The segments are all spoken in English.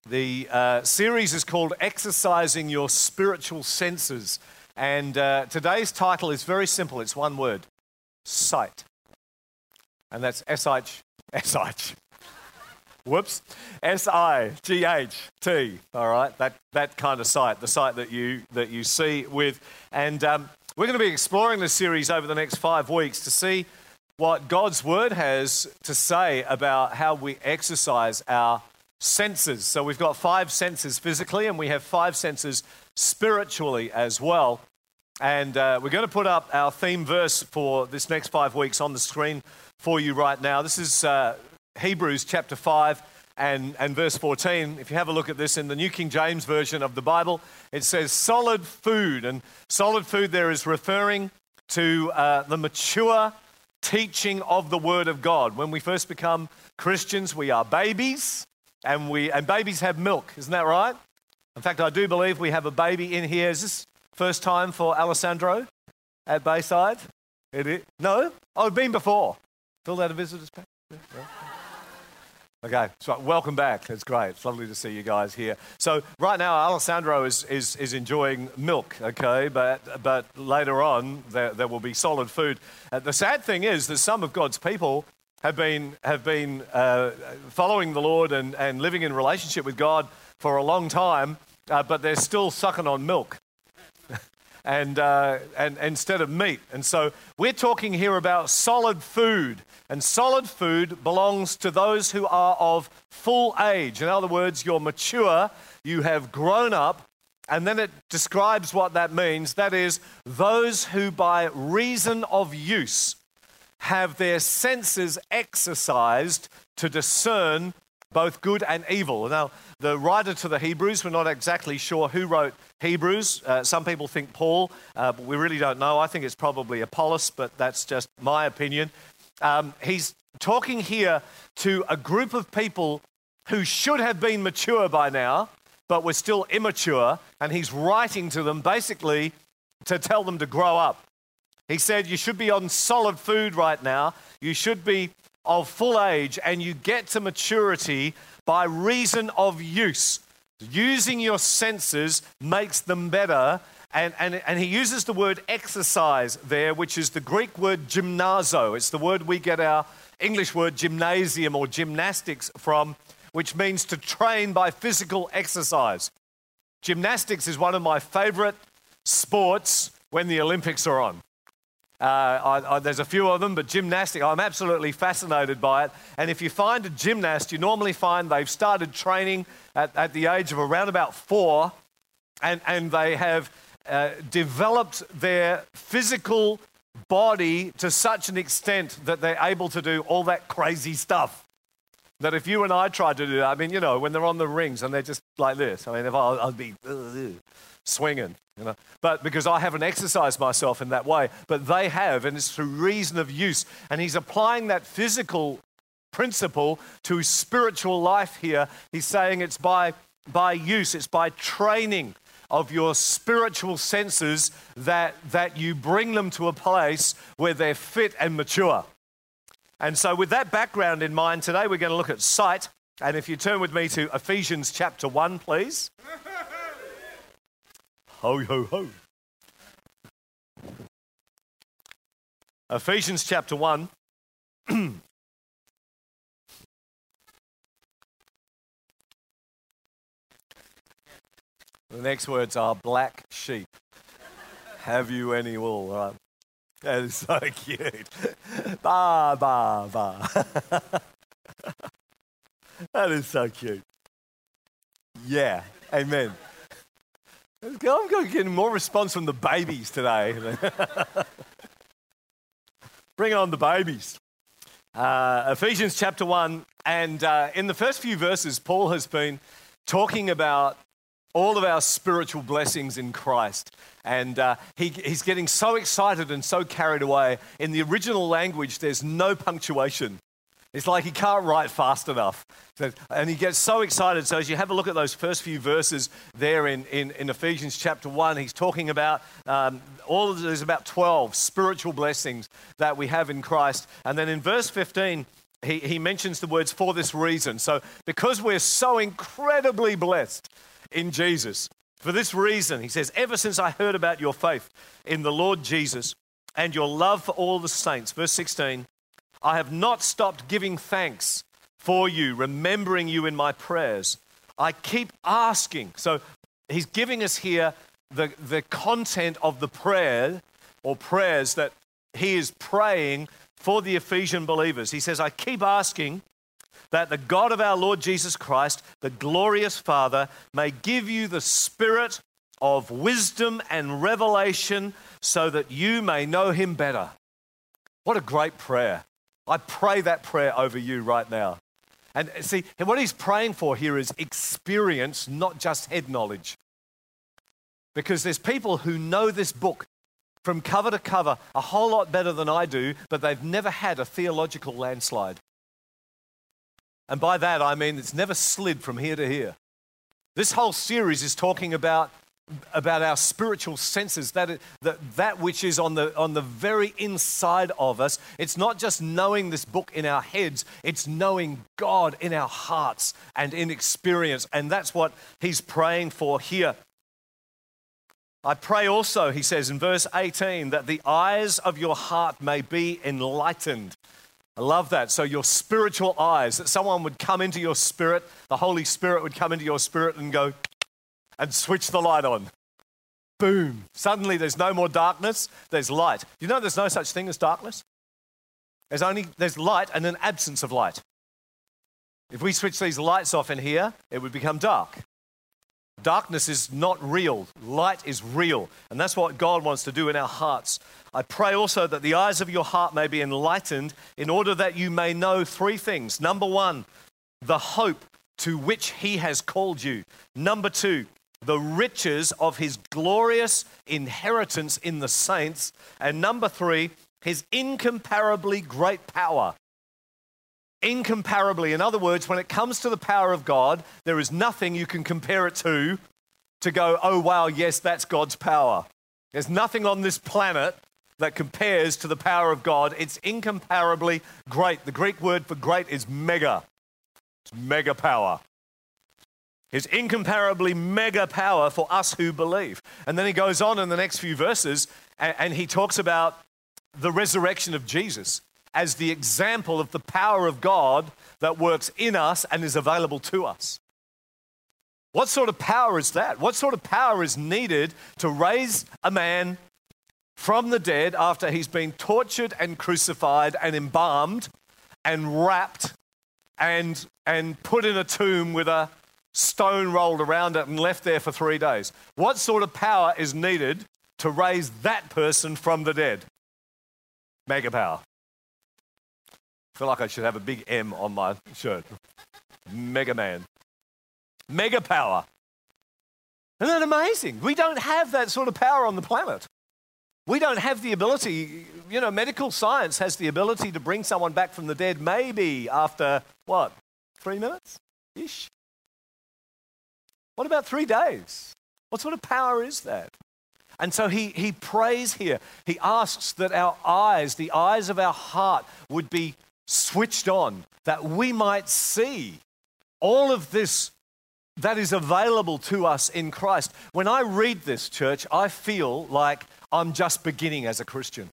The series is called Exercising Your Spiritual Senses. And today's title is very simple. It's one word: sight. And that's S-I-G-H. Whoops. S-I-G-H-T. All right, that kind of sight, the sight that you see with. And we're going to be exploring this series over the next 5 weeks to see what God's Word has to say about how we exercise our senses. So we've got 5 senses physically, and we have 5 senses spiritually as well. And we're going to put up our theme verse for this next 5 weeks on the screen for you right now. This is Hebrews chapter 5 and verse 14. If you have a look at this in the New King James Version of the Bible, it says solid food. And solid food there is referring to the mature teaching of the Word of God. When we first become Christians, we are babies. And babies have milk, isn't that right? In fact, I do believe we have a baby in here. Is this first time for Alessandro at Bayside? It is? No? Oh, I've been before. Filled out a visitor's pack? Yeah. Okay, so welcome back. It's great. It's lovely to see you guys here. So right now, Alessandro is enjoying milk, okay? But later on, there will be solid food. The sad thing is that some of God's people have been following the Lord and living in relationship with God for a long time, but they're still sucking on milk and instead of meat. And so we're talking here about solid food, and solid food belongs to those who are of full age. In other words, you're mature, you have grown up, and then it describes what that means. That is, those who by reason of use have their senses exercised to discern both good and evil. Now, the writer to the Hebrews, we're not exactly sure who wrote Hebrews. Some people think Paul, but we really don't know. I think it's probably Apollos, but that's just my opinion. He's talking here to a group of people who should have been mature by now, but were still immature, and he's writing to them basically to tell them to grow up. He said you should be on solid food right now. You should be of full age, and you get to maturity by reason of use. Using your senses makes them better. And he uses the word exercise there, which is the Greek word gymnazo. It's the word we get our English word gymnasium or gymnastics from, which means to train by physical exercise. Gymnastics is one of my favorite sports when the Olympics are on. There's a few of them, but gymnastics, I'm absolutely fascinated by it. And if you find a gymnast, you normally find they've started training at the age of around about 4, and they have developed their physical body to such an extent that they're able to do all that crazy stuff. That if you and I tried to do that, I mean, you know, when they're on the rings and they're just like this, I mean, if I'd be swinging, you know. But because I haven't exercised myself in that way, but they have, and it's through reason of use. And he's applying that physical principle to spiritual life here. He's saying it's by use, it's by training of your spiritual senses that you bring them to a place where they're fit and mature. And so with that background in mind, today we're going to look at sight. And if you turn with me to Ephesians chapter 1, please. Ho, ho, ho. Ephesians chapter 1. The next words are black sheep. Have you any wool? All right. That is so cute. Ba, ba, ba. That is so cute. Yeah, amen. I'm getting more response from the babies today. Bring on the babies. Ephesians chapter 1, and in the first few verses, Paul has been talking about all of our spiritual blessings in Christ. And he's getting so excited and so carried away. In the original language, there's no punctuation. It's like he can't write fast enough. And he gets so excited. So as you have a look at those first few verses there in Ephesians chapter 1, he's talking about there's about 12 spiritual blessings that we have in Christ. And then in verse 15, he mentions the words "for this reason." So because we're so incredibly blessed in Jesus, for this reason, he says, ever since I heard about your faith in the Lord Jesus and your love for all the saints, verse 16, I have not stopped giving thanks for you, remembering you in my prayers. I keep asking. So he's giving us here the content of the prayer or prayers that he is praying for the Ephesian believers. He says, I keep asking that the God of our Lord Jesus Christ, the glorious Father, may give you the spirit of wisdom and revelation so that you may know him better. What a great prayer. I pray that prayer over you right now. And see, what he's praying for here is experience, not just head knowledge. Because there's people who know this book from cover to cover a whole lot better than I do, but they've never had a theological landslide. And by that, I mean it's never slid from here to here. This whole series is talking about our spiritual senses, that which is on the very inside of us. It's not just knowing this book in our heads, it's knowing God in our hearts and in experience. And that's what he's praying for here. I pray also, he says in verse 18, that the eyes of your heart may be enlightened. I love that. So your spiritual eyes, that someone would come into your spirit, the Holy Spirit would come into your spirit and go and switch the light on. Boom. Suddenly there's no more darkness, there's light. You know there's no such thing as darkness? There's light and an absence of light. If we switch these lights off in here, it would become dark. Darkness is not real. Light is real. And that's what God wants to do in our hearts. I pray also that the eyes of your heart may be enlightened in order that you may know three things. Number one, the hope to which he has called you. Number two, the riches of his glorious inheritance in the saints. And number three, his incomparably great power. Incomparably. In other words, when it comes to the power of God, there is nothing you can compare it to go, oh wow, yes, that's God's power. There's nothing on this planet that compares to the power of God. It's incomparably great. The Greek word for great is mega. It's mega power. His incomparably mega power for us who believe. And then he goes on in the next few verses and he talks about the resurrection of Jesus as the example of the power of God that works in us and is available to us. What sort of power is that? What sort of power is needed to raise a man from the dead after he's been tortured and crucified and embalmed and wrapped and put in a tomb with a stone rolled around it and left there for 3 days? What sort of power is needed to raise that person from the dead? Mega power. I feel like I should have a big M on my shirt. Mega man. Mega power. Isn't that amazing? We don't have that sort of power on the planet. We don't have the ability, medical science has the ability to bring someone back from the dead maybe after, 3 minutes-ish? What about 3 days? What sort of power is that? And so he prays here. He asks that our eyes, the eyes of our heart, would be switched on, that we might see all of this that is available to us in Christ. When I read this, church, I feel like I'm just beginning as a Christian.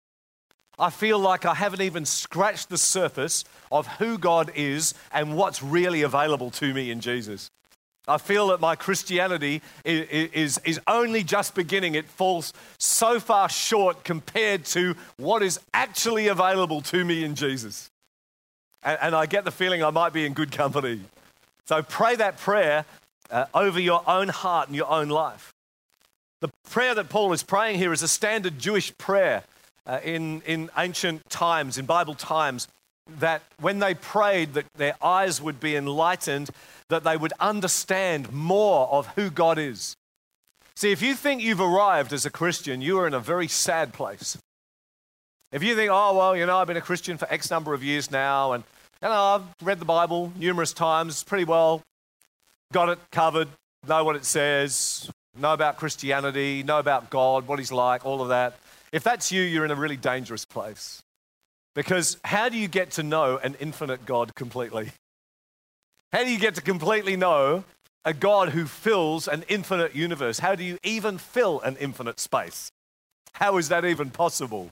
I feel like I haven't even scratched the surface of who God is and what's really available to me in Jesus. I feel that my Christianity is only just beginning. It falls so far short compared to what is actually available to me in Jesus. And I get the feeling I might be in good company. So pray that prayer over your own heart and your own life. The prayer that Paul is praying here is a standard Jewish prayer in ancient times, in Bible times, that when they prayed that their eyes would be enlightened, that they would understand more of who God is. See, if you think you've arrived as a Christian, you are in a very sad place. If you think, I've been a Christian for X number of years now, and I've read the Bible numerous times, pretty well got it covered, know what it says, know about Christianity, know about God, what he's like, all of that. If that's you, you're in a really dangerous place. Because how do you get to know an infinite God completely? How do you get to completely know a God who fills an infinite universe? How do you even fill an infinite space? How is that even possible?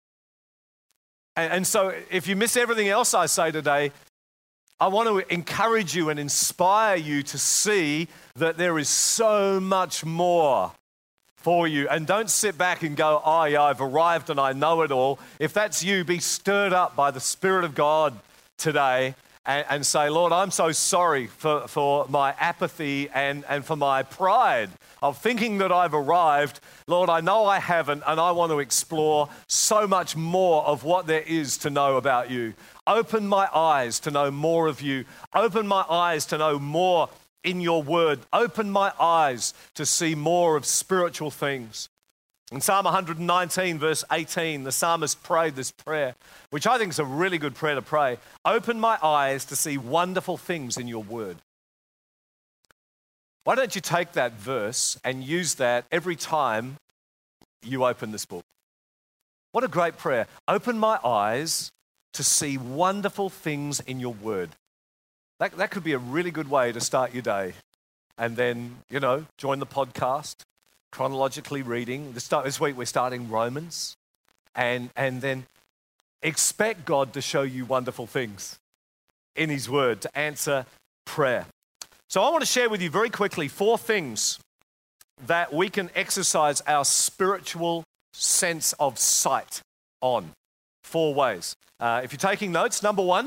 And so if you miss everything else I say today, I want to encourage you and inspire you to see that there is so much more for you. And don't sit back and go, oh yeah, I've arrived and I know it all. If that's you, be stirred up by the Spirit of God today and say, Lord, I'm so sorry for my apathy and for my pride of thinking that I've arrived. Lord, I know I haven't, and I want to explore so much more of what there is to know about you. Open my eyes to know more of you. Open my eyes to know more in your word. Open my eyes to see more of spiritual things. In Psalm 119, verse 18, the psalmist prayed this prayer, which I think is a really good prayer to pray. Open my eyes to see wonderful things in your word. Why don't you take that verse and use that every time you open this book? What a great prayer. Open my eyes to see wonderful things in your word. That could be a really good way to start your day. And then, join the podcast, chronologically reading. This week we're starting Romans. And then expect God to show you wonderful things in his word to answer prayer. So I want to share with you very quickly 4 things that we can exercise our spiritual sense of sight on. 4 ways. If you're taking notes, number 1,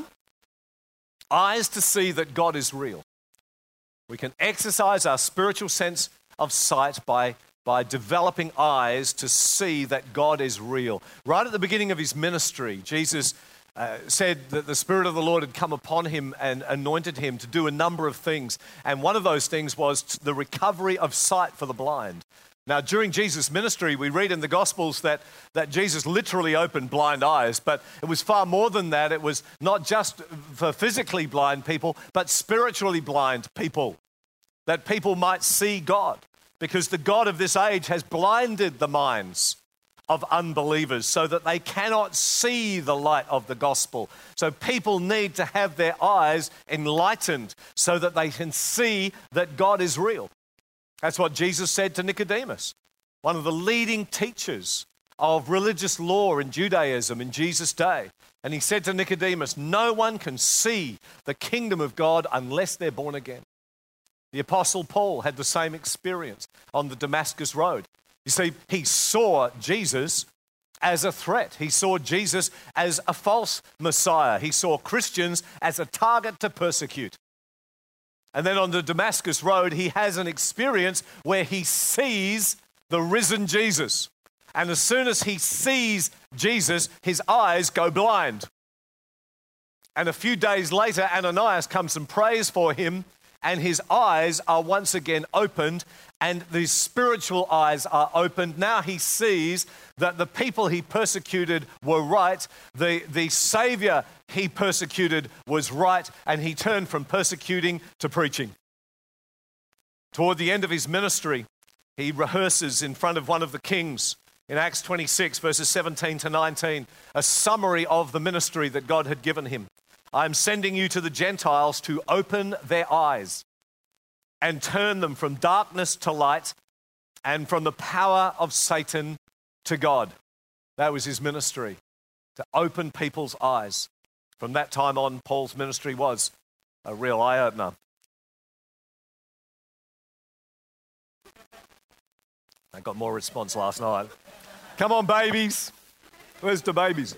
eyes to see that God is real. We can exercise our spiritual sense of sight by developing eyes to see that God is real. Right at the beginning of his ministry, Jesus said that the Spirit of the Lord had come upon him and anointed him to do a number of things. And one of those things was the recovery of sight for the blind. Now, during Jesus' ministry, we read in the Gospels that Jesus literally opened blind eyes, but it was far more than that. It was not just for physically blind people, but spiritually blind people, that people might see God, because the God of this age has blinded the minds of unbelievers so that they cannot see the light of the gospel. So people need to have their eyes enlightened so that they can see that God is real. That's what Jesus said to Nicodemus, one of the leading teachers of religious law in Judaism in Jesus' day. And he said to Nicodemus, no one can see the kingdom of God unless they're born again. The Apostle Paul had the same experience on the Damascus Road. You see, he saw Jesus as a threat. He saw Jesus as a false Messiah. He saw Christians as a target to persecute. And then on the Damascus Road, he has an experience where he sees the risen Jesus. And as soon as he sees Jesus, his eyes go blind. And a few days later, Ananias comes and prays for him, and his eyes are once again opened, and the spiritual eyes are opened. Now he sees that the people he persecuted were right. The Savior he persecuted was right, and he turned from persecuting to preaching. Toward the end of his ministry, he rehearses in front of one of the kings in Acts 26, verses 17 to 19, a summary of the ministry that God had given him. I'm sending you to the Gentiles to open their eyes and turn them from darkness to light and from the power of Satan to God. That was his ministry, to open people's eyes. From that time on, Paul's ministry was a real eye-opener. I got more response last night. Come on, babies. Where's the babies?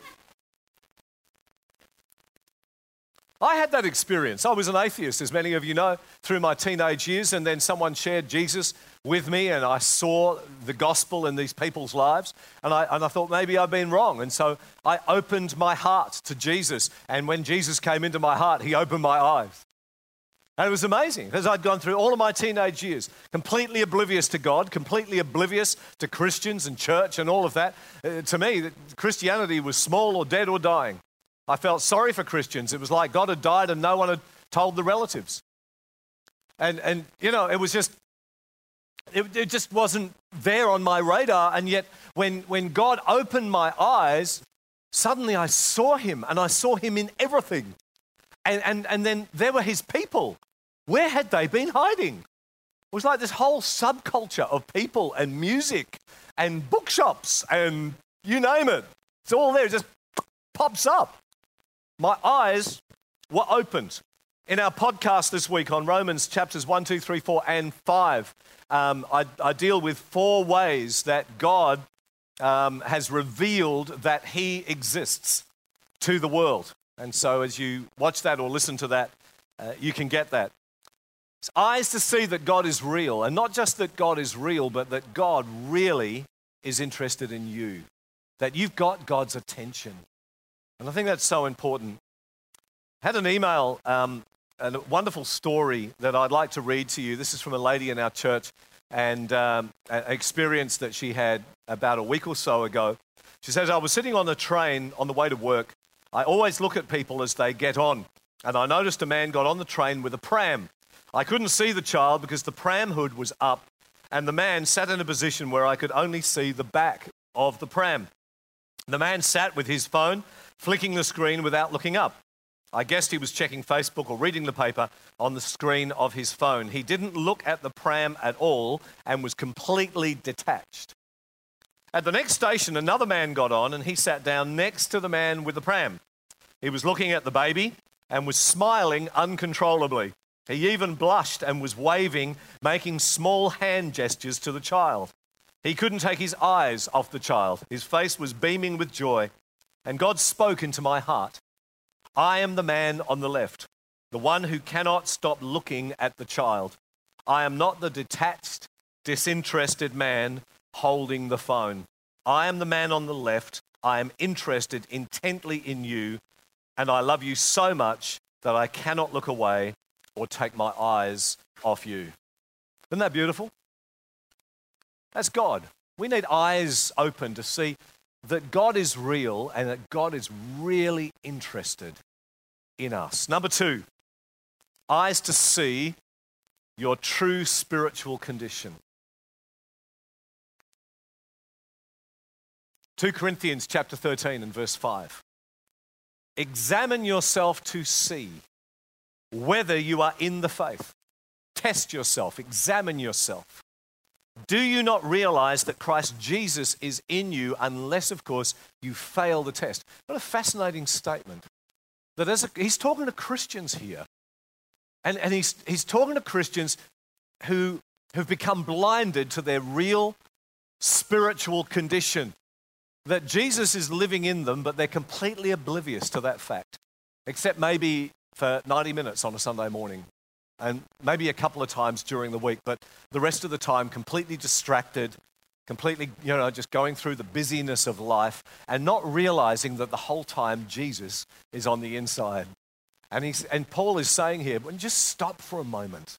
I had that experience. I was an atheist, as many of you know, through my teenage years, and then someone shared Jesus with me, and I saw the gospel in these people's lives, and I thought maybe I've been wrong. And so I opened my heart to Jesus, and when Jesus came into my heart, he opened my eyes. And it was amazing, because I'd gone through all of my teenage years, completely oblivious to God, completely oblivious to Christians and church and all of that. To me, Christianity was small or dead or dying. I felt sorry for Christians. It was like God had died and no one had told the relatives. And you know, it was just, it just wasn't there on my radar. And yet when God opened my eyes, suddenly I saw him, and I saw him in everything. And then there were his people. Where had they been hiding? It was like this whole subculture of people and music and bookshops and you name it. It's all there, it just pops up. My eyes were opened. In our podcast this week on Romans chapters 1, 2, 3, 4, and 5, I deal with 4 ways that God has revealed that he exists to the world. And so as you watch that or listen to that, you can get that. It's eyes to see that God is real, and not just that God is real, but that God really is interested in you, that you've got God's attention. And I think that's so important. I had an email, a wonderful story that I'd like to read to you. This is from a lady in our church, and an experience that she had about a week or so ago. She says, I was sitting on the train on the way to work. I always look at people as they get on, and I noticed a man got on the train with a pram. I couldn't see the child because the pram hood was up, and the man sat in a position where I could only see the back of the pram. The man sat with his phone, flicking the screen without looking up. I guessed he was checking Facebook or reading the paper on the screen of his phone. He didn't look at the pram at all and was completely detached. At the next station, another man got on and he sat down next to the man with the pram. He was looking at the baby and was smiling uncontrollably. He even blushed and was waving, making small hand gestures to the child. He couldn't take his eyes off the child. His face was beaming with joy. And God spoke into my heart. I am the man on the left, the one who cannot stop looking at the child. I am not the detached, disinterested man holding the phone. I am the man on the left. I am interested intently in you, and I love you so much that I cannot look away or take my eyes off you. Isn't that beautiful? That's God. We need eyes open to see that God is real and that God is really interested in us. Number 2, eyes to see your true spiritual condition. 2 Corinthians chapter 13 and verse 5. Examine yourself to see whether you are in the faith. Test yourself, examine yourself. Do you not realize that Christ Jesus is in you unless, of course, you fail the test? What a fascinating statement. That he's talking to Christians here. And he's talking to Christians who have become blinded to their real spiritual condition. That Jesus is living in them, but they're completely oblivious to that fact. Except maybe for 90 minutes on a Sunday morning. And maybe a couple of times during the week, but the rest of the time completely distracted, completely, just going through the busyness of life and not realizing that the whole time Jesus is on the inside. And Paul is saying here, just stop for a moment.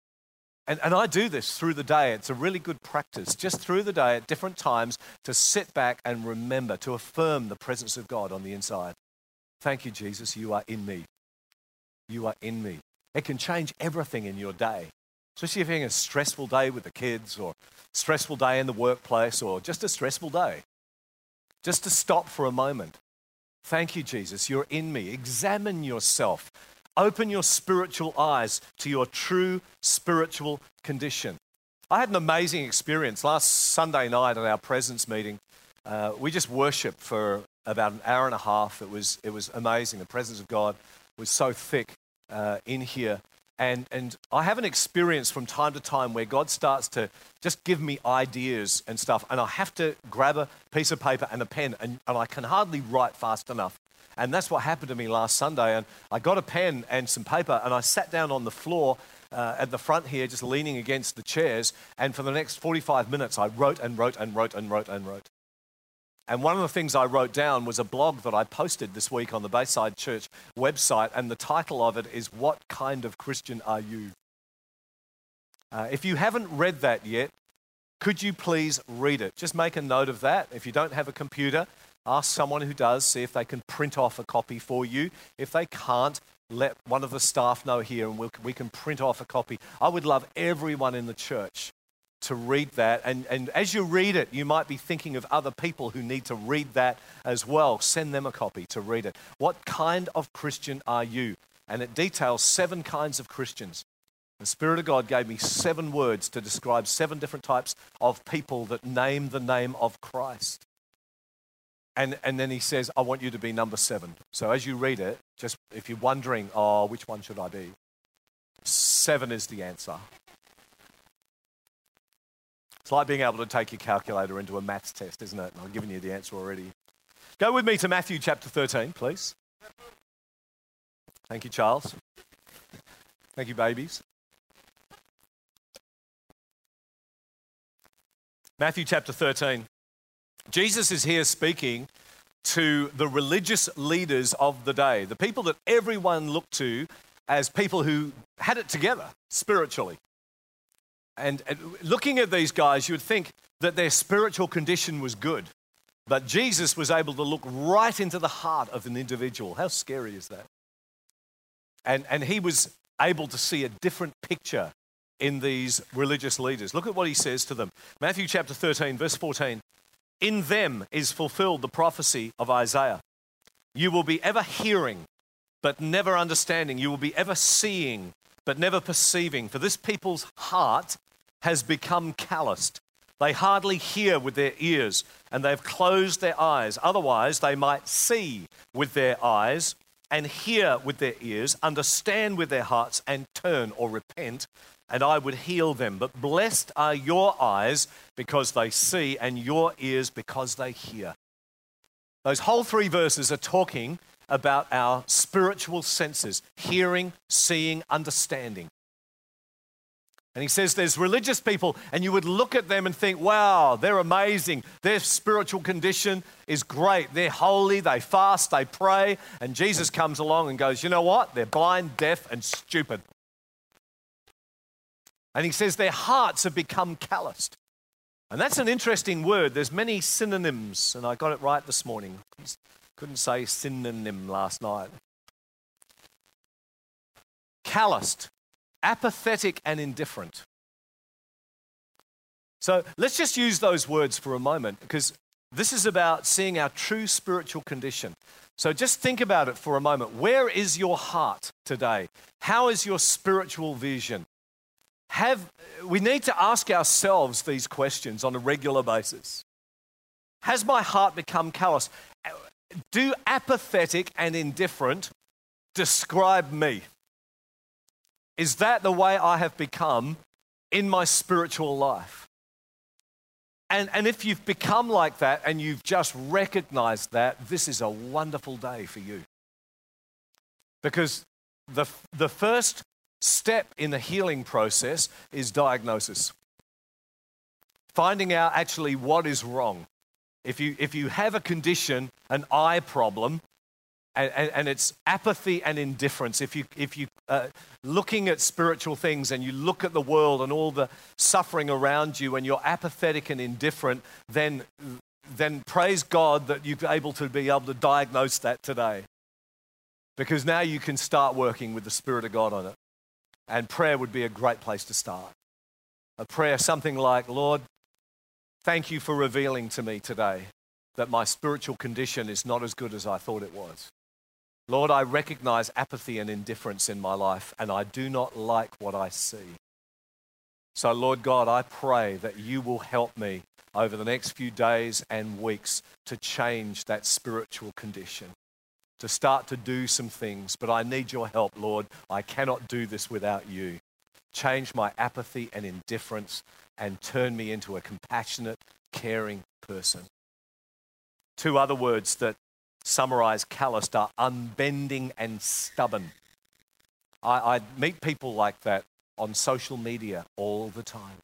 And I do this through the day. It's a really good practice, just through the day at different times to sit back and remember, to affirm the presence of God on the inside. Thank you, Jesus, you are in me. You are in me. It can change everything in your day, especially if you're having a stressful day with the kids or stressful day in the workplace or just a stressful day. Just to stop for a moment. Thank you, Jesus, you're in me. Examine yourself. Open your spiritual eyes to your true spiritual condition. I had an amazing experience last Sunday night at our presence meeting. We just worshiped for about an hour and a half. It was amazing. The presence of God was so thick in here. And I have an experience from time to time where God starts to just give me ideas and stuff, and I have to grab a piece of paper and a pen, and I can hardly write fast enough. And that's what happened to me last Sunday. And I got a pen and some paper, and I sat down on the floor at the front here, just leaning against the chairs, and for the next 45 minutes, I wrote and wrote and wrote and wrote and wrote. And one of the things I wrote down was a blog that I posted this week on the Bayside Church website, and the title of it is, What Kind of Christian Are You? If you haven't read that yet, could you please read it? Just make a note of that. If you don't have a computer, ask someone who does, see if they can print off a copy for you. If they can't, let one of the staff know here and we can print off a copy. I would love everyone in the church to read that. And as you read it, you might be thinking of other people who need to read that as well. Send them a copy to read it. What kind of Christian are you? And it details 7 kinds of Christians. The Spirit of God gave me 7 words to describe 7 different types of people that name the name of Christ. And then he says, I want you to be number 7. So as you read it, just if you're wondering, which one should I be? 7 is the answer. It's like being able to take your calculator into a maths test, isn't it? I've given you the answer already. Go with me to Matthew chapter 13, please. Thank you, Charles. Thank you, babies. Matthew chapter 13. Jesus is here speaking to the religious leaders of the day, the people that everyone looked to as people who had it together spiritually. And looking at these guys, you would think that their spiritual condition was good. But Jesus was able to look right into the heart of an individual. How scary is that? And he was able to see a different picture in these religious leaders. Look at what he says to them. Matthew chapter 13, verse 14. In them is fulfilled the prophecy of Isaiah. You will be ever hearing, but never understanding. You will be ever seeing, but never perceiving. For this people's heart has become calloused. They hardly hear with their ears, and they've closed their eyes. Otherwise, they might see with their eyes and hear with their ears, understand with their hearts, and turn or repent, and I would heal them. But blessed are your eyes because they see, and your ears because they hear. Those whole 3 verses are talking about our spiritual senses, hearing, seeing, understanding. And he says there's religious people, and you would look at them and think, wow, they're amazing. Their spiritual condition is great. They're holy, they fast, they pray. And Jesus comes along and goes, you know what? They're blind, deaf, and stupid. And he says their hearts have become calloused. And that's an interesting word. There's many synonyms, and I got it right this morning. Couldn't say synonym last night. Calloused, apathetic, and indifferent. So let's just use those words for a moment, because this is about seeing our true spiritual condition. So just think about it for a moment. Where is your heart today? How is your spiritual vision? We need to ask ourselves these questions on a regular basis. Has my heart become callous? Do apathetic and indifferent describe me? Is that the way I have become in my spiritual life? And if you've become like that and you've just recognized that, this is a wonderful day for you. Because the first step in the healing process is diagnosis. Finding out actually what is wrong. If you have a condition, an eye problem, and it's apathy and indifference, if you looking at spiritual things and you look at the world and all the suffering around you and you're apathetic and indifferent, then praise God that you're able to diagnose that today. Because now you can start working with the Spirit of God on it. And prayer would be a great place to start. A prayer, something like, Lord, thank you for revealing to me today that my spiritual condition is not as good as I thought it was. Lord, I recognize apathy and indifference in my life, and I do not like what I see. So, Lord God, I pray that you will help me over the next few days and weeks to change that spiritual condition, to start to do some things. But I need your help, Lord. I cannot do this without you. Change my apathy and indifference and turn me into a compassionate, caring person. 2 other words that summarize calloused are unbending and stubborn. I meet people like that on social media all the time.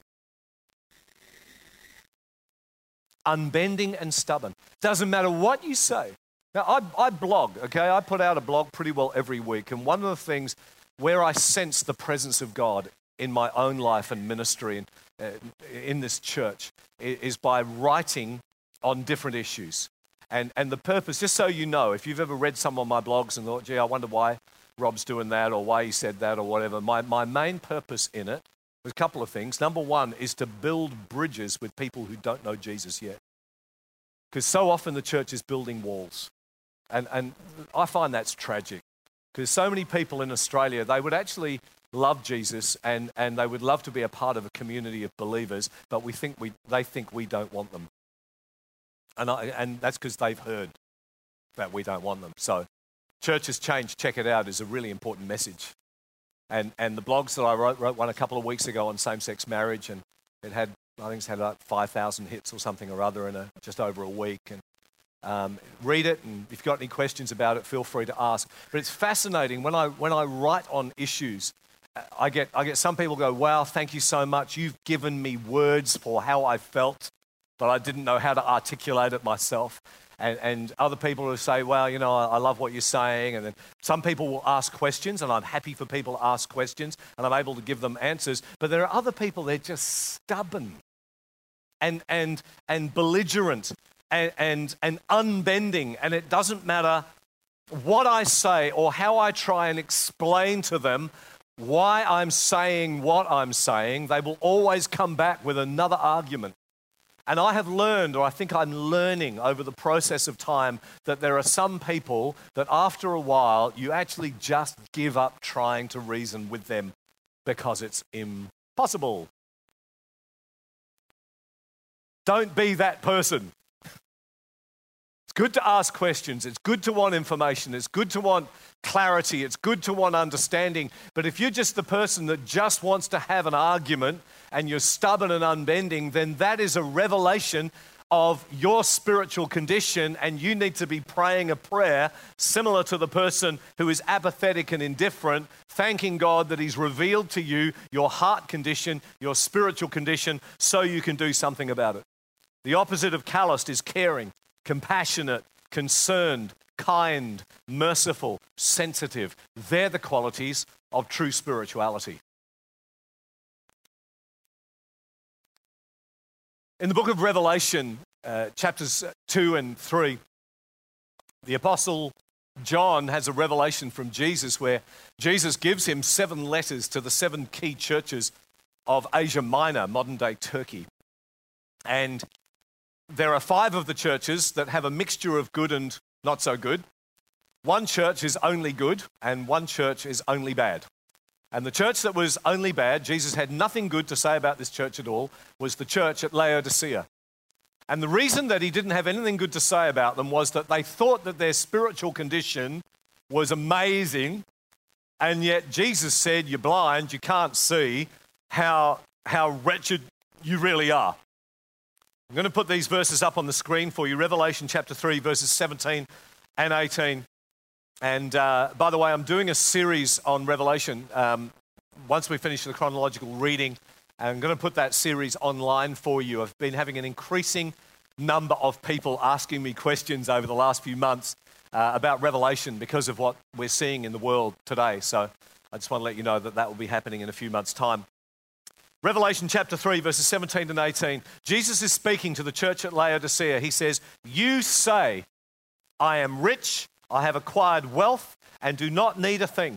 Unbending and stubborn. Doesn't matter what you say. Now, I blog, okay? I put out a blog pretty well every week, and one of the things where I sense the presence of God in my own life and ministry and in this church is by writing on different issues. And the purpose, just so you know, if you've ever read some of my blogs and thought, gee, I wonder why Rob's doing that or why he said that or whatever, my main purpose in it There's a couple of things. Number one is to build bridges with people who don't know Jesus yet. Because so often the church is building walls. And I find that's tragic. Because so many people in Australia, they would actually love Jesus and they would love to be a part of a community of believers, but they think we don't want them. And that's because they've heard that we don't want them. So Churches Change, check it out, is a really important message. And the blogs that I wrote one a couple of weeks ago on same-sex marriage, and I think it's had like 5,000 hits or something or other in just over a week. And read it, and if you've got any questions about it, feel free to ask. But it's fascinating when I write on issues. I get some people go, "Wow, thank you so much. You've given me words for how I felt, but I didn't know how to articulate it myself." And other people will say, "Well, I love what you're saying." And then some people will ask questions, and I'm happy for people to ask questions, and I'm able to give them answers. But there are other people, they're just stubborn and belligerent and unbending. And it doesn't matter what I say or how I try and explain to them why I'm saying what I'm saying, they will always come back with another argument. And I have learned, or I think I'm learning over the process of time, that there are some people that after a while, you actually just give up trying to reason with them because it's impossible. Don't be that person. It's good to ask questions. It's good to want information. It's good to want clarity. It's good to want understanding. But if you're just the person that just wants to have an argument and you're stubborn and unbending, then that is a revelation of your spiritual condition, and you need to be praying a prayer similar to the person who is apathetic and indifferent, thanking God that He's revealed to you your heart condition, your spiritual condition, so you can do something about it. The opposite of calloused is caring, compassionate, concerned, kind, merciful, sensitive. They're the qualities of true spirituality. In the book of Revelation, chapters 2 and 3, the Apostle John has a revelation from Jesus where Jesus gives him 7 letters to the 7 key churches of Asia Minor, modern-day Turkey. And there are 5 of the churches that have a mixture of good and not so good. One church is only good, and one church is only bad. And the church that was only bad, Jesus had nothing good to say about this church at all, was the church at Laodicea. And the reason that he didn't have anything good to say about them was that they thought that their spiritual condition was amazing, and yet Jesus said, "You're blind, you can't see how wretched you really are." I'm going to put these verses up on the screen for you. Revelation chapter 3, verses 17 and 18. And by the way, I'm doing a series on Revelation. Once we finish the chronological reading, I'm going to put that series online for you. I've been having an increasing number of people asking me questions over the last few months about Revelation because of what we're seeing in the world today. So I just want to let you know that that will be happening in a few months' time. Revelation chapter 3, verses 17 and 18. Jesus is speaking to the church at Laodicea. He says, "You say, I am rich, I have acquired wealth, and do not need a thing."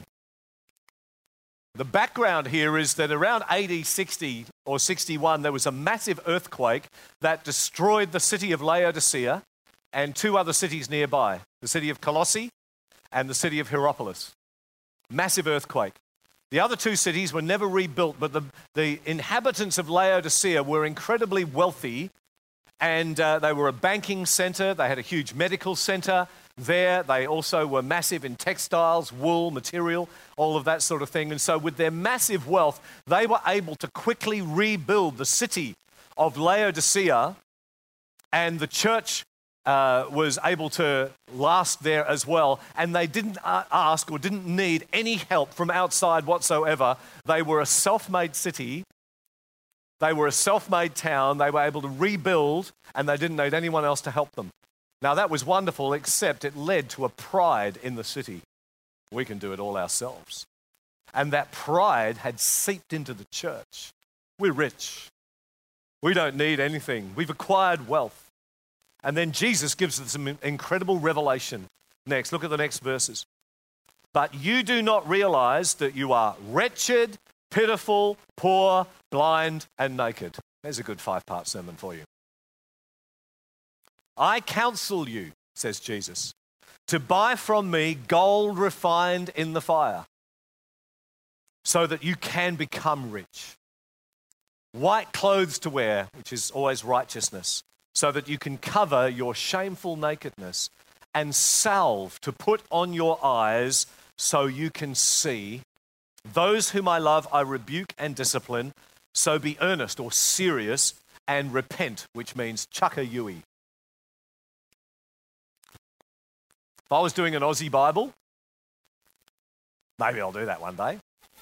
The background here is that around AD 60 or 61, there was a massive earthquake that destroyed the city of Laodicea and 2 other cities nearby, the city of Colossae and the city of Hierapolis. Massive earthquake. The other 2 cities were never rebuilt, but the inhabitants of Laodicea were incredibly wealthy, and they were a banking center. They had a huge medical center there. They also were massive in textiles, wool, material, all of that sort of thing. And so with their massive wealth, they were able to quickly rebuild the city of Laodicea, and the church was able to last there as well. And they didn't ask or didn't need any help from outside whatsoever. They were a self-made city. They were a self-made town. They were able to rebuild, and they didn't need anyone else to help them. Now, that was wonderful, except it led to a pride in the city. We can do it all ourselves. And that pride had seeped into the church. We're rich. We don't need anything. We've acquired wealth. And then Jesus gives us some incredible revelation. Next, look at the next verses. "But you do not realize that you are wretched, pitiful, poor, blind, and naked. There's a good 5-part sermon for you. I counsel you, says Jesus, to buy from me gold refined in the fire, so that you can become rich. White clothes to wear, which is always righteousness, so that you can cover your shameful nakedness, and salve to put on your eyes so you can see. Those whom I love I rebuke and discipline, so be earnest or serious and repent, which means chuck a yui. If I was doing an Aussie Bible, maybe I'll do that one day.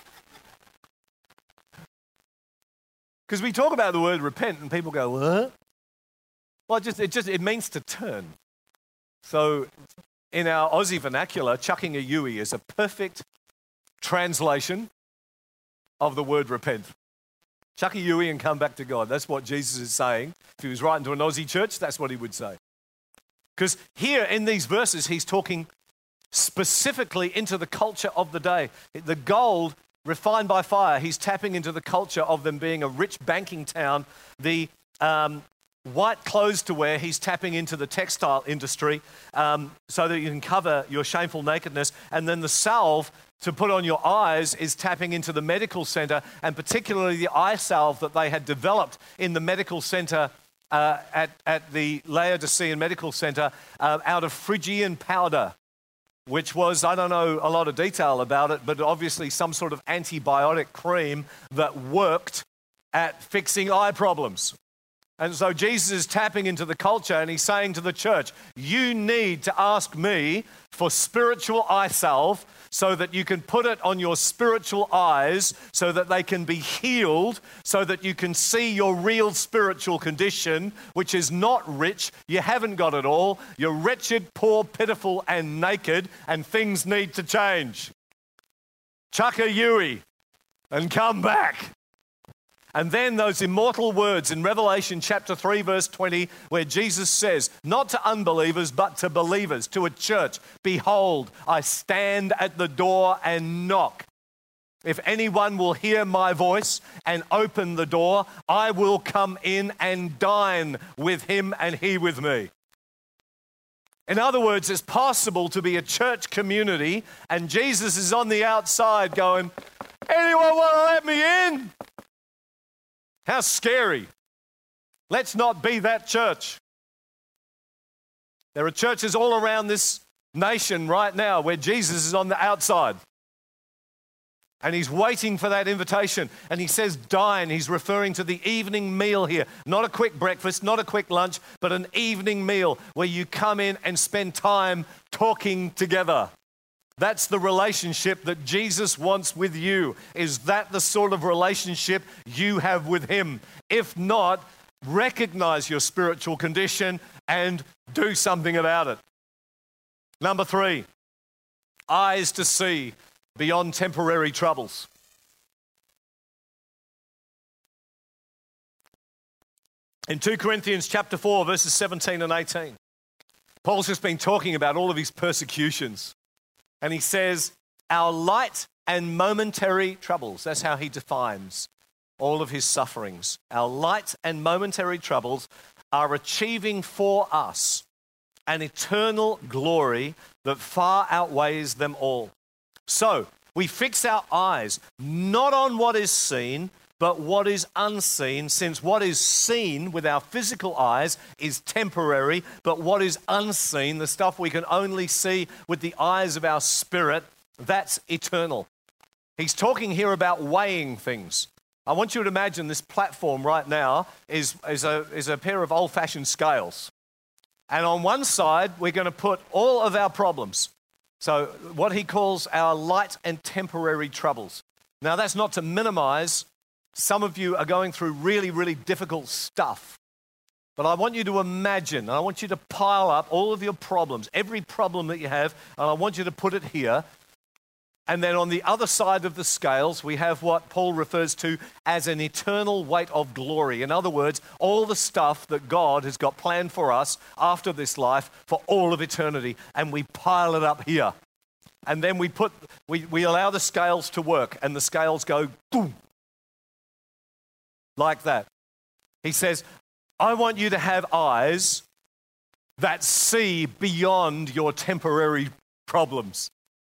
Because we talk about the word repent and people go, what? Well, it means to turn. So in our Aussie vernacular, chucking a yui is a perfect translation of the word repent. Chuck a yui and come back to God. That's what Jesus is saying. If he was writing to an Aussie church, that's what he would say. Because here in these verses, he's talking specifically into the culture of the day. The gold refined by fire, he's tapping into the culture of them being a rich banking town. The white clothes to wear, he's tapping into the textile industry so that you can cover your shameful nakedness. And then the salve to put on your eyes is tapping into the medical center, and particularly the eye salve that they had developed in the medical center at the Laodicean Medical Center out of Phrygian powder, which was, I don't know a lot of detail about it, but obviously some sort of antibiotic cream that worked at fixing eye problems. And so Jesus is tapping into the culture and he's saying to the church, you need to ask me for spiritual eye salve so that you can put it on your spiritual eyes so that they can be healed, so that you can see your real spiritual condition, which is not rich. You haven't got it all. You're wretched, poor, pitiful, and naked, and things need to change. Chuck a yui and come back. And then those immortal words in Revelation chapter 3, verse 20, where Jesus says, not to unbelievers, but to believers, to a church, behold, I stand at the door and knock. If anyone will hear my voice and open the door, I will come in and dine with him and he with me. In other words, it's possible to be a church community and Jesus is on the outside going, anyone want to let me in? How scary. Let's not be that church. There are churches all around this nation right now where Jesus is on the outside. And he's waiting for that invitation. And he says dine. He's referring to the evening meal here. Not a quick breakfast, not a quick lunch, but an evening meal where you come in and spend time talking together. That's the relationship that Jesus wants with you. Is that the sort of relationship you have with him? If not, recognize your spiritual condition and do something about it. Number 3, eyes to see beyond temporary troubles. In 2 Corinthians chapter 4, verses 17 and 18, Paul's just been talking about all of his persecutions. And he says, our light and momentary troubles. That's how he defines all of his sufferings. Our light and momentary troubles are achieving for us an eternal glory that far outweighs them all. So we fix our eyes not on what is seen, but what is unseen, since what is seen with our physical eyes is temporary, but what is unseen, the stuff we can only see with the eyes of our spirit, that's eternal. He's talking here about weighing things. I want you to imagine this platform right now is a pair of old-fashioned scales. And on one side, we're going to put all of our problems. So what he calls our light and temporary troubles. Now, that's not to minimize. Some of you are going through really, really difficult stuff. But I want you to imagine, and I want you to pile up all of your problems, every problem that you have, and I want you to put it here. And then on the other side of the scales, we have what Paul refers to as an eternal weight of glory. In other words, all the stuff that God has got planned for us after this life for all of eternity. And we pile it up here. and then we allow the scales to work, and the scales go boom, like that. He says, I want you to have eyes that see beyond your temporary problems.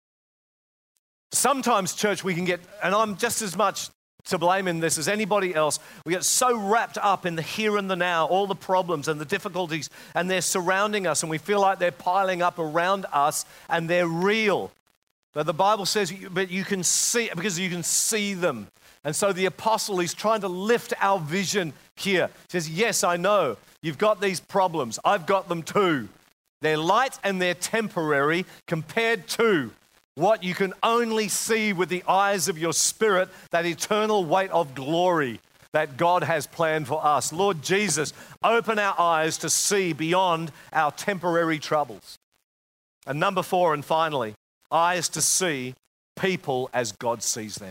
Sometimes, church, we can get, and I'm just as much to blame in this as anybody else, we get so wrapped up in the here and the now, all the problems and the difficulties, and they're surrounding us, and we feel like they're piling up around us, and they're real. But the Bible says, but you can see, because you can see them. And so the apostle is trying to lift our vision here. He says, yes, I know, you've got these problems. I've got them too. They're light and they're temporary compared to what you can only see with the eyes of your spirit, that eternal weight of glory that God has planned for us. Lord Jesus, open our eyes to see beyond our temporary troubles. And number 4, and finally, eyes to see people as God sees them.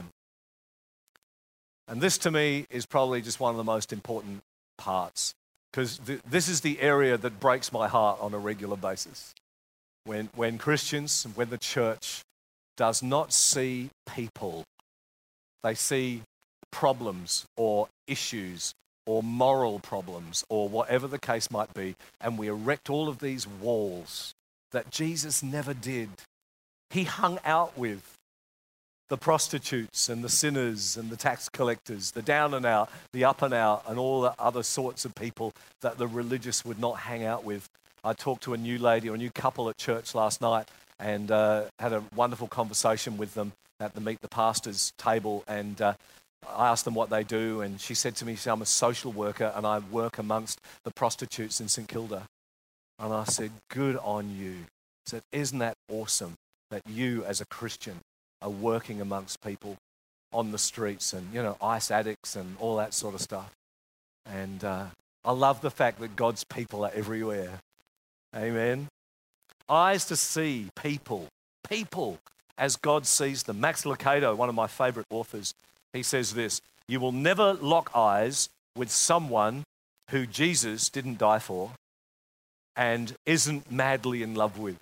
And this to me is probably just one of the most important parts, because this is the area that breaks my heart on a regular basis. When Christians, when the church does not see people, they see problems or issues or moral problems or whatever the case might be, and we erect all of these walls that Jesus never did. He hung out with the prostitutes and the sinners and the tax collectors, the down and out, the up and out, and all the other sorts of people that the religious would not hang out with. I talked to a new lady or a new couple at church last night and had a wonderful conversation with them at the Meet the Pastors table, and I asked them what they do, and she said to me, I'm a social worker and I work amongst the prostitutes in St Kilda. And I said, good on you. I said, isn't that awesome that you as a Christian are working amongst people on the streets and, ice addicts and all that sort of stuff. And I love the fact that God's people are everywhere. Amen. Eyes to see people as God sees them. Max Lucado, one of my favorite authors, he says this: you will never lock eyes with someone who Jesus didn't die for and isn't madly in love with.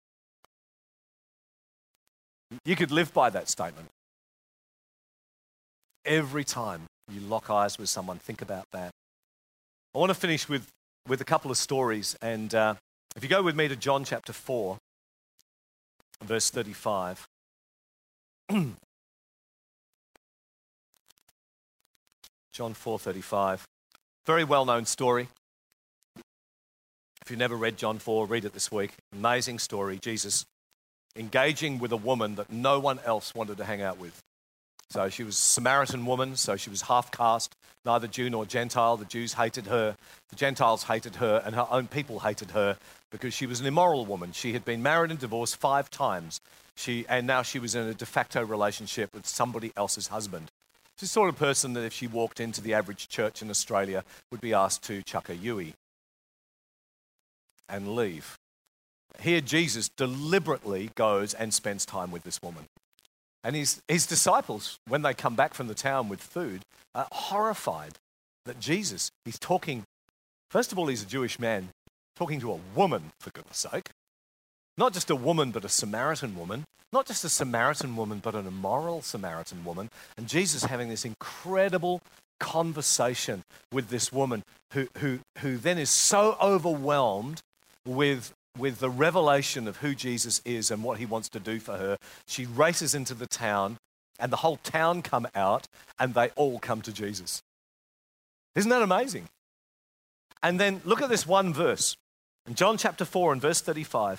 You could live by that statement. Every time you lock eyes with someone, think about that. I want to finish with a couple of stories, and if you go with me to John chapter 4, verse 35. John 4:35. Very well-known story. If you've never read John 4, read it this week. Amazing story. Jesus engaging with a woman that no one else wanted to hang out with. So she was a Samaritan woman, so she was half caste, neither Jew nor Gentile. The Jews hated her, the Gentiles hated her, and her own people hated her because she was an immoral woman. She had been married and divorced 5 times, and now she was in a de facto relationship with somebody else's husband. She's the sort of person that if she walked into the average church in Australia would be asked to chuck a Yui and leave. Here Jesus deliberately goes and spends time with this woman. And his disciples, when they come back from the town with food, are horrified that Jesus, he's talking, first of all, he's a Jewish man, talking to a woman, for goodness sake. Not just a woman, but a Samaritan woman. Not just a Samaritan woman, but an immoral Samaritan woman. And Jesus having this incredible conversation with this woman who then is so overwhelmed with the revelation of who Jesus is and what he wants to do for her. She races into the town, and the whole town come out, and they all come to Jesus. Isn't that amazing? And then look at this one verse. In John chapter 4 and verse 35,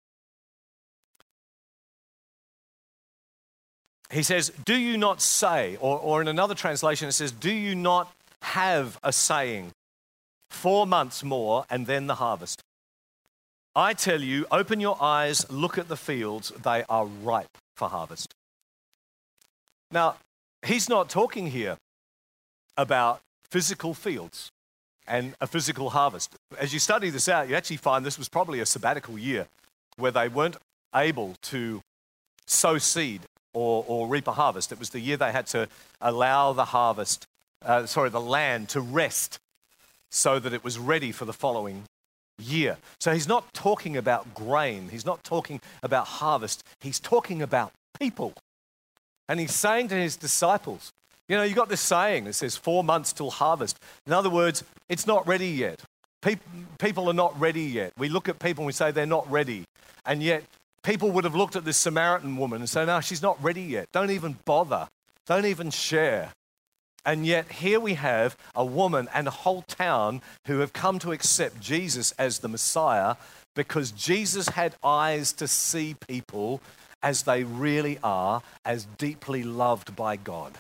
he says, do you not say, or in another translation it says, do you not have a saying, 4 months more and then the harvest? I tell you, open your eyes, look at the fields, they are ripe for harvest. Now, he's not talking here about physical fields and a physical harvest. As you study this out, you actually find this was probably a sabbatical year where they weren't able to sow seed or reap a harvest. It was the year they had to allow the land to rest so that it was ready for the following year. So he's not talking about grain. He's not talking about harvest. He's talking about people. And he's saying to his disciples, you know, you got this saying that says 4 months till harvest. In other words, it's not ready yet. People are not ready yet. We look at people and we say they're not ready. And yet people would have looked at this Samaritan woman and say, no, she's not ready yet. Don't even bother. Don't even share. And yet here we have a woman and a whole town who have come to accept Jesus as the Messiah because Jesus had eyes to see people as they really are, as deeply loved by God.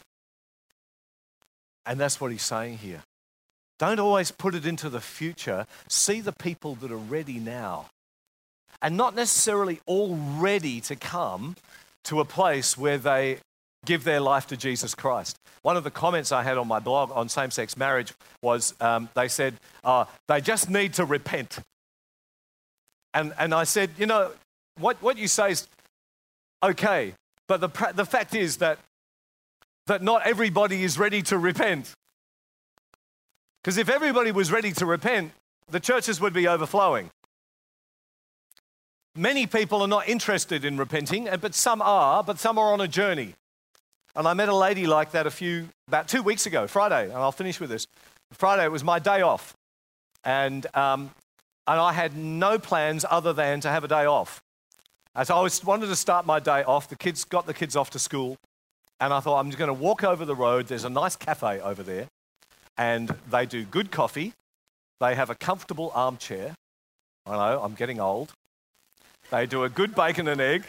And that's what he's saying here. Don't always put it into the future. See the people that are ready now. And not necessarily all ready to come to a place where they give their life to Jesus Christ. One of the comments I had on my blog on same-sex marriage was they said, they just need to repent. And I said, you know, what you say is okay, but the fact is that not everybody is ready to repent. Because if everybody was ready to repent, the churches would be overflowing. Many people are not interested in repenting, but some are on a journey. And I met a lady like that about 2 weeks ago, Friday, and I'll finish with this. Friday, it was my day off. And I had no plans other than to have a day off. And so I wanted to start my day off. Got the kids off to school. And I thought, I'm just going to walk over the road. There's a nice cafe over there. And they do good coffee. They have a comfortable armchair. I know, I'm getting old. They do a good bacon and egg.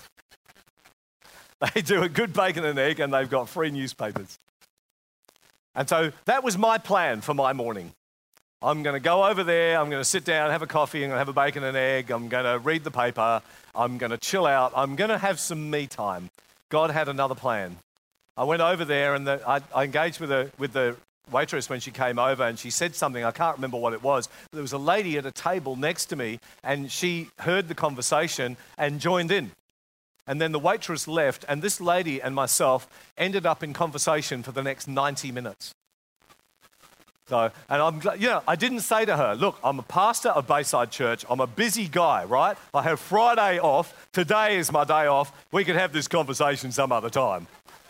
They do a good bacon and egg, and they've got free newspapers. And so that was my plan for my morning. I'm going to go over there, I'm going to sit down, have a coffee, I'm going to have a bacon and egg, I'm going to read the paper, I'm going to chill out, I'm going to have some me time. God had another plan. I went over there, and I engaged with the waitress when she came over, and she said something, I can't remember what it was, but there was a lady at a table next to me, and she heard the conversation and joined in. And then the waitress left, and this lady and myself ended up in conversation for the next 90 minutes. So, and I'm glad, I didn't say to her, look, I'm a pastor of Bayside Church. I'm a busy guy, right? I have Friday off. Today is my day off. We could have this conversation some other time.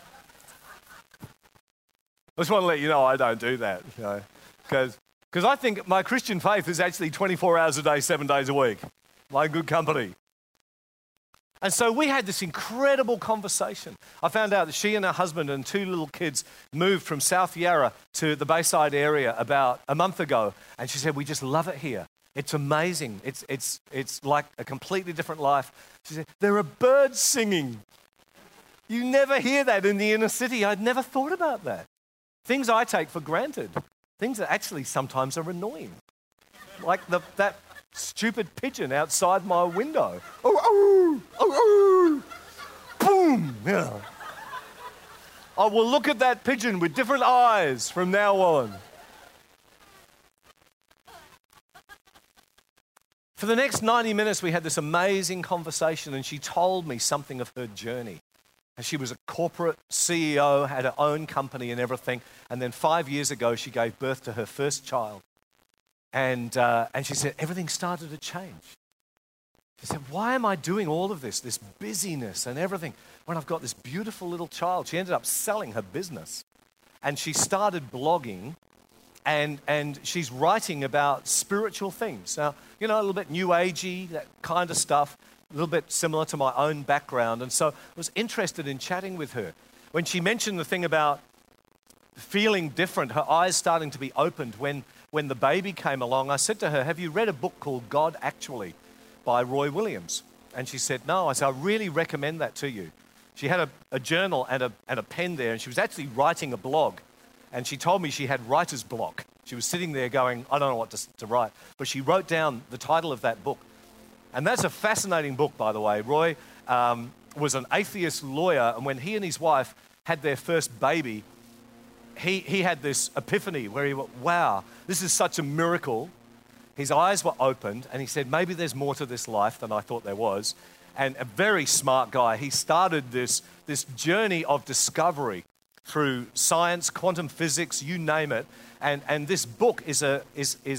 I just want to let you know I don't do that, because I think my Christian faith is actually 24 hours a day, 7 days a week. My good company. And so we had this incredible conversation. I found out that she and her husband and 2 little kids moved from South Yarra to the Bayside area about a month ago. And she said, we just love it here. It's amazing. It's like a completely different life. She said, there are birds singing. You never hear that in the inner city. I'd never thought about that. Things I take for granted. Things that actually sometimes are annoying. Like that stupid pigeon outside my window. Oh, oh, oh, oh. Boom. Yeah. I will look at that pigeon with different eyes from now on. For the next 90 minutes, we had this amazing conversation, and she told me something of her journey. And she was a corporate CEO, had her own company and everything. And then 5 years ago, she gave birth to her first child. And she said, everything started to change. She said, why am I doing all of this busyness and everything, when I've got this beautiful little child? She ended up selling her business. And she started blogging, and she's writing about spiritual things. Now, a little bit new agey, that kind of stuff, a little bit similar to my own background. And so I was interested in chatting with her. When she mentioned the thing about feeling different, her eyes starting to be opened when the baby came along, I said to her, have you read a book called God Actually by Roy Williams? And she said, no. I said, I really recommend that to you. She had a journal and a pen there, and she was actually writing a blog. And she told me she had writer's block. She was sitting there going, I don't know what to write. But she wrote down the title of that book. And that's a fascinating book, by the way. Roy was an atheist lawyer, and when he and his wife had their first baby, he had this epiphany where he went, wow, this is such a miracle. His eyes were opened, and he said, maybe there's more to this life than I thought there was. And a very smart guy, he started this journey of discovery through science, quantum physics, you name it. And this book is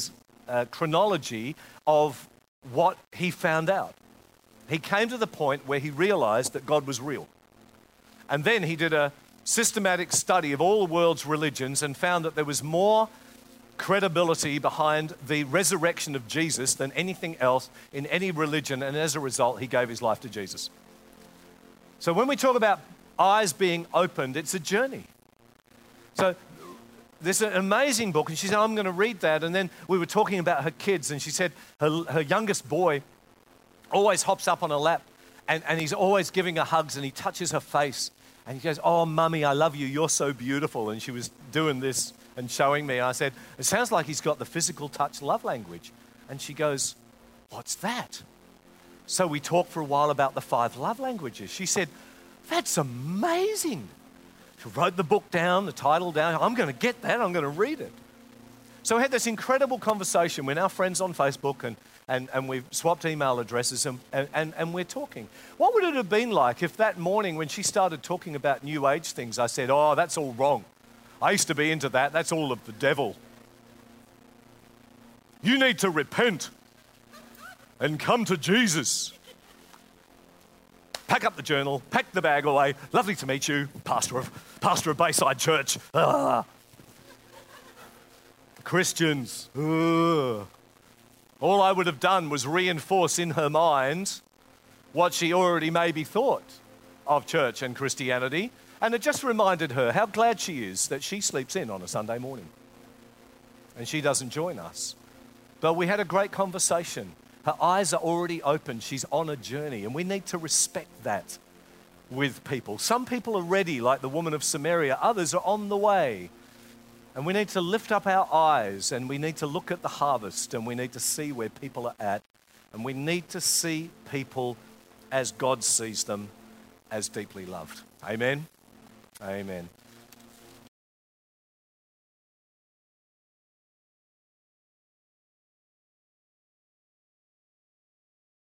chronology of what he found out. He came to the point where he realized that God was real. And then he did a systematic study of all the world's religions and found that there was more credibility behind the resurrection of Jesus than anything else in any religion, and as a result, he gave his life to Jesus. So when we talk about eyes being opened, it's a journey. So there's an amazing book, and she said, I'm going to read that. And then we were talking about her kids, and she said her youngest boy always hops up on her lap, and he's always giving her hugs, and he touches her face, and he goes, oh, Mummy, I love you, you're so beautiful. And she was doing this and showing me. I said, it sounds like he's got the physical touch love language. And she goes, what's that? So we talked for a while about the 5 love languages. She said, that's amazing. She wrote the book down, the title down. I'm going to get that. I'm going to read it. So we had this incredible conversation. We're now friends on Facebook, and we've swapped email addresses, and we're talking. What would it have been like if that morning when she started talking about New Age things, I said, oh, that's all wrong. I used to be into that. That's all of the devil. You need to repent and come to Jesus. Pack up the journal, pack the bag away. Lovely to meet you, pastor of Bayside Church. Christians. All I would have done was reinforce in her mind what she already maybe thought of church and Christianity. And it just reminded her how glad she is that she sleeps in on a Sunday morning. And she doesn't join us. But we had a great conversation. Her eyes are already open. She's on a journey. And we need to respect that with people. Some people are ready, like the woman of Samaria. Others are on the way. And we need to lift up our eyes, and we need to look at the harvest, and we need to see where people are at. And we need to see people as God sees them, as deeply loved. Amen? Amen.